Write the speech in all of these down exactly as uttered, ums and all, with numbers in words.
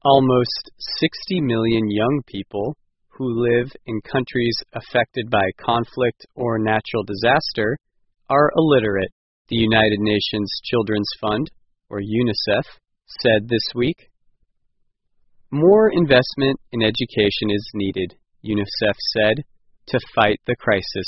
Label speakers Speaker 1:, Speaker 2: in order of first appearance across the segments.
Speaker 1: Almost sixty million young people who live in countries affected by conflict or natural disaster are illiterate, the United Nations Children's Fund, or UNICEF, said this week. More investment in education is needed, UNICEF said, to fight the crisis.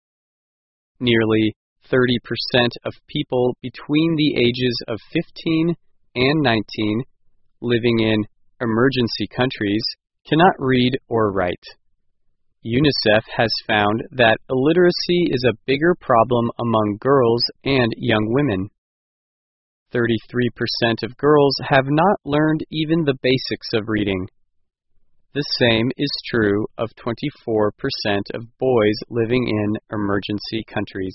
Speaker 1: Nearly thirty percent of people between the ages of fifteen and nineteen living in emergency countries cannot read or write. UNICEF has found that illiteracy is a bigger problem among girls and young women. thirty-three percent of girls have not learned even the basics of reading. The same is true of twenty-four percent of boys living in emergency countries.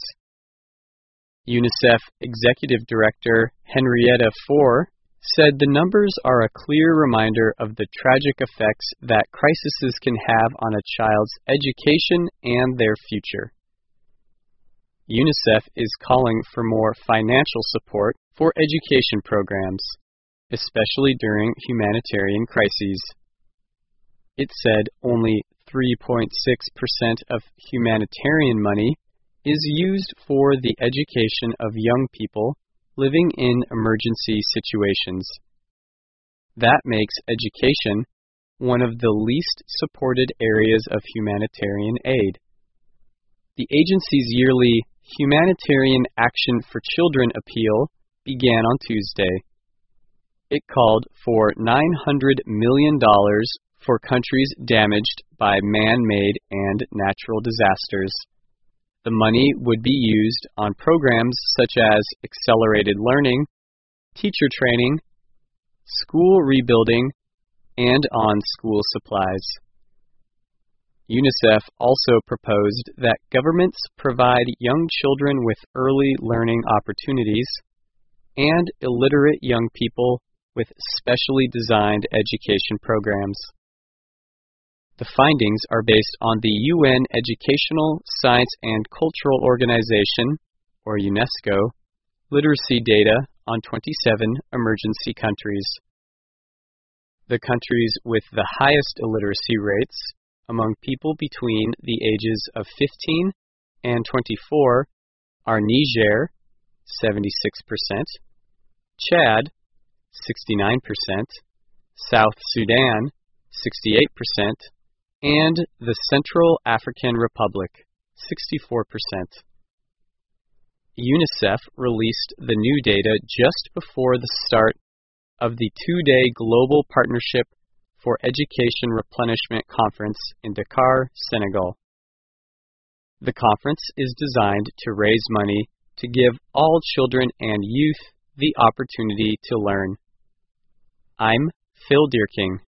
Speaker 1: UNICEF Executive Director Henrietta Fore said the numbers are a clear reminder of the tragic effects that crises can have on a child's education and their future. UNICEF is calling for more financial support for education programs, especially during humanitarian crises. It said only three point six percent of humanitarian money is used for the education of young people living in emergency situations. That makes education one of the least supported areas of humanitarian aid. The agency's yearly Humanitarian Action for Children appeal began on Tuesday. It called for nine hundred million dollars for countries damaged by man-made and natural disasters. The money would be used on programs such as accelerated learning, teacher training, school rebuilding, and on school supplies. UNICEF also proposed that governments provide young children with early learning opportunities and illiterate young people with specially designed education programs. The findings are based on the U N Educational, Science and Cultural Organization, or UNESCO, literacy data on twenty-seven emergency countries. The countries with the highest illiteracy rates among people between the ages of fifteen and twenty-four are Niger, seventy-six percent, Chad, sixty-nine percent, South Sudan, sixty-eight percent, and the Central African Republic, sixty-four percent. UNICEF released the new data just before the start of the two-day Global Partnership for Education Replenishment Conference in Dakar, Senegal. The conference is designed to raise money to give all children and youth the opportunity to learn. I'm Phil Dierking.